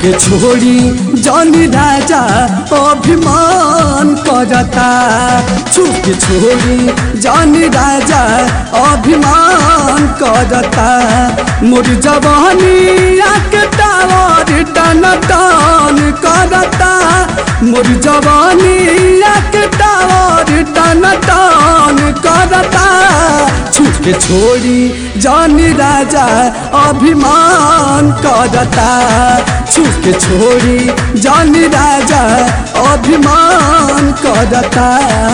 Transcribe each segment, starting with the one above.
के छोड़ी जानी राजा अभिमान करता। छुप के छोड़ी जानी राजा अभिमान करता। मोर जवानी आके टावर टन टन करता। मोर जवानी आके टावर टन टन करता। छुप के छोड़ी जानी राजा अभिमान करता। छुप के छोड़ी जानी राजा अभिमान करता।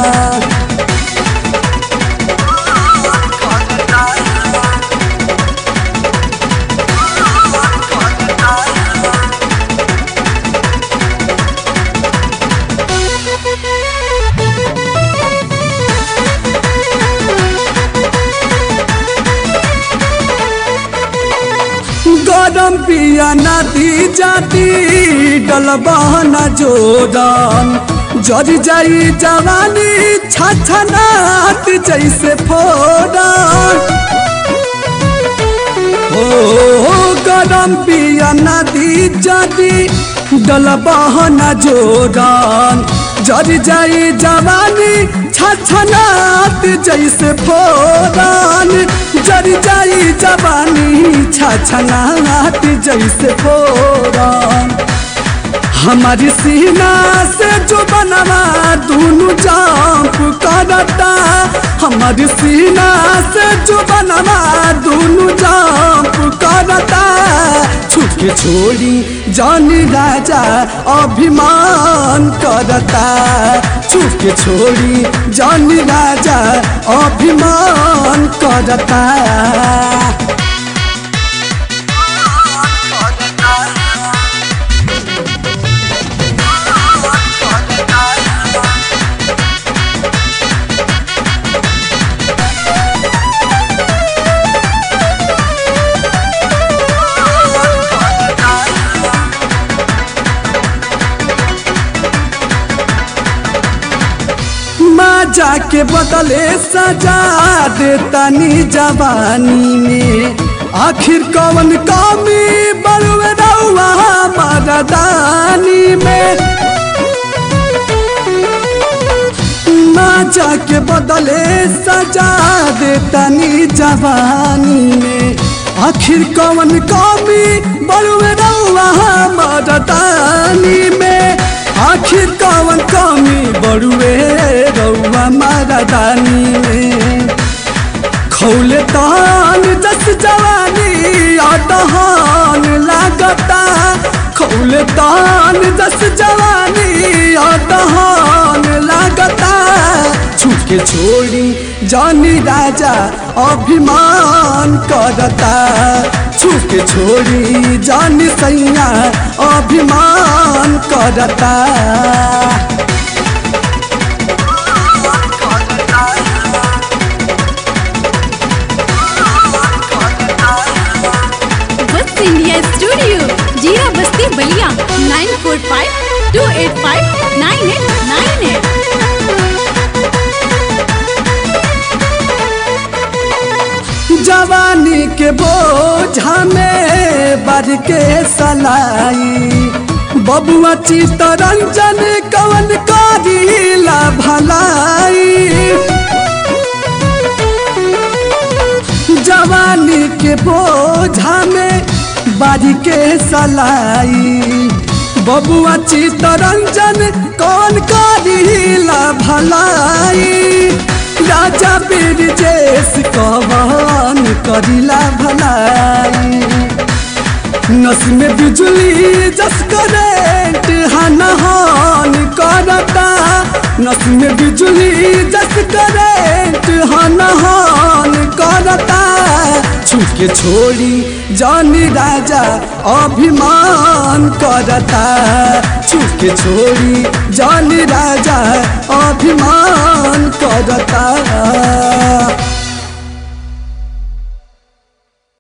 गरम पिया नदी जाती डलबहना जोरन। जरी जाई जवानी छछनात जैसे फोरन। ओ गरम पिया नदी जाती डलबहना जोरन। जरी जाई जवानी छछनात जैसे फोरन। जरी जाई जवानी छछनात जैसे फोरन। हमारी सीना से जो बनवा दोनों जाप करता। हमारी सीना से जो बनवा दोनों जाप करता। छुप के छोड़ी जानी राजा अभिमान करता। छुप के छोड़ी जानी राजा अभिमान करता। जाके बदले सजा देतानी जवानी में। आखिर कौन कमी बड़ुए रउआ मर्दानी में। माँ जाके बदले सजा देतानी जवानी में। आखिर कौन कमी बड़ुए रउआ मर्दानी में। आखिर कौन कमी बड़ुए रउआ मर्दानी में। खौले तान जस जवानी अटहान लागता। खौले तान जस जवानी अटहान लागता। छुप के छोड़ी जानी राजा अभिमान करता। छुप के छोड़ी जानी सैया अभिमान करता। वस्त इंडिया स्टूडियो जिया बस्ती बलिया 9452859898। जवानी के बोझा में बर के सलाई। बबुआ चित्तरंजन कवन करीला भलाई। जवानी के बोझा में बारी के सलाई। बबुआ चित्तरंजन कौन करीला भलाई। राजा बिरजेश कवन करीला भलाई। नस में बिजली जस करेंट हनहान करता। नस में बिजली जस करेंट हनहान करता। छुप के छोड़ी जानी राजा अभिमान करता। छुप के छोड़ी जानी राजा अभिमान करता।